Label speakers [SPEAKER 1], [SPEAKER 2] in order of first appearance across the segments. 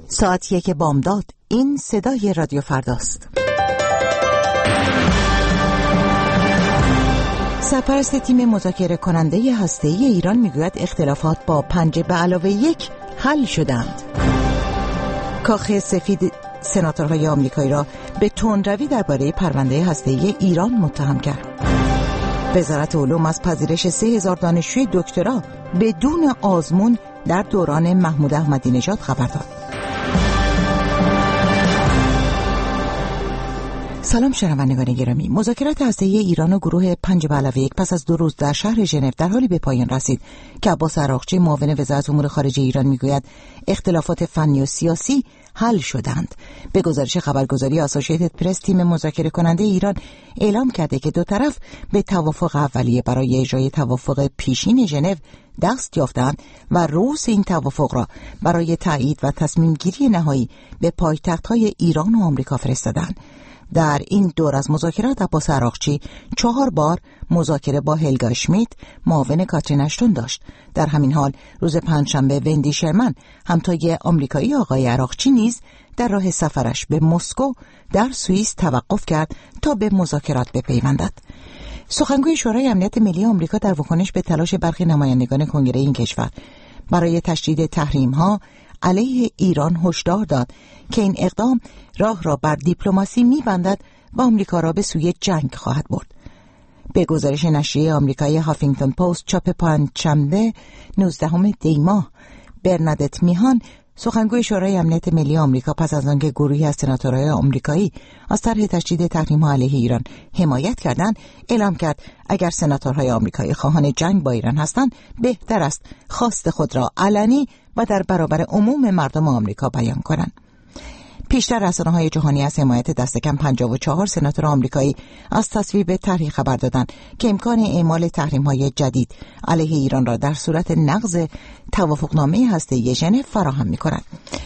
[SPEAKER 1] ساعت 1 بامداد. این صدای رادیو فرداست. سرپرست تیم مذاکره کننده هسته‌ای ایران میگوید اختلافات با 5+1 حل شدند. کاخ سفید سناتورهای آمریکایی را به تندروی درباره پرونده هسته‌ای ایران متهم کرد. وزارت علوم از پذیرش 3000 دانشجوی دکترا بدون آزمون در دوران محمود احمدی نژاد خبر داد. سلام شنوندگان گرامی. مذاکرات هسته‌ای ایران و گروه 5+1 پس از 2 روز در شهر ژنو در حالی به پایان رسید که عباس عراقچی معاون وزارت امور خارجه ایران میگوید اختلافات فنی و سیاسی حل شدند. به گزارش خبرگزاری آسوشییتد پرس، تیم مذاکره کننده ایران اعلام کرده که دو طرف به توافق اولیه برای اجرای توافق پیشین ژنو دست یافتند و روز این توافق را برای تایید و تصمیم گیری نهایی به پایتخت‌های ایران و آمریکا فرستادند. در این دور از مذاکرات عباس عراقچی 4 بار مذاکره با هلگا اشمیت معاون کاترین اشتون داشت. در همین حال روز پنجشنبه وندی شرمن همتای آمریکایی آقای عراقچی نیز در راه سفرش به مسکو در سوئیس توقف کرد تا به مذاکرات بپیوندد. سخنگوی شورای امنیت ملی آمریکا در واکنش به تلاش برخی نمایندگان کنگره این کشور برای تشدید تحریم‌ها علیه ایران هشدار داد که این اقدام راه را بر دیپلماسی می‌بندد و آمریکا را به سوی جنگ خواهد برد. به گزارش نشریه آمریکایی هافینگتون پست چاپ پنجشنبه 19 دی ماه، برنادت میهان، سخنگوی شورای امنیت ملی آمریکا، پس از آنکه گروهی از سناتورهای آمریکایی از طرح تشدید تحریم‌ها علیه ایران حمایت کردند، اعلام کرد اگر سناتورهای آمریکایی خواهان جنگ با ایران هستند، بهتر است خواست خود را علنی و در برابر عموم مردم آمریکا بیان کنند. پیشتر رسانه‌های جهانی از حمایت دست کم 54 سناتور آمریکایی از تصویب طرحی خبر دادند که امکان اعمال تحریم‌های جدید علیه ایران را در صورت نقض توافقنامه هسته‌ای ژنو فراهم می‌کند.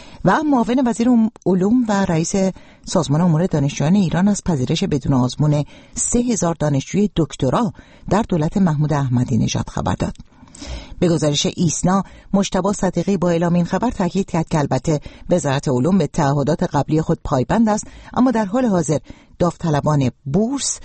[SPEAKER 1] و معاون وزیر علوم و رئیس سازمان امور دانشجویان ایران از پذیرش بدون آزمون 3000 دانشجوی دکترا در دولت محمود احمدی نژاد خبر داد. به گزارش ایسنا، مجتبی صدیقی با اعلام این خبر تاکید کرد که البته وزارت علوم به تعهدات قبلی خود پایبند است، اما در حال حاضر داوطلبان بورس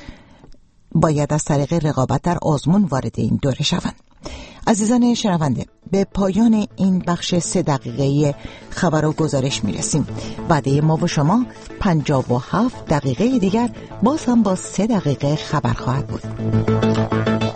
[SPEAKER 1] باید از طریق رقابت در آزمون وارد این دوره شوند. عزیزان شنونده، به پایان این بخش 3 دقیقه‌ای خبر و گزارش میرسیم. وعده ما و شما 57 دقیقه دیگر باز هم با 3 دقیقه خبر خواهد بود.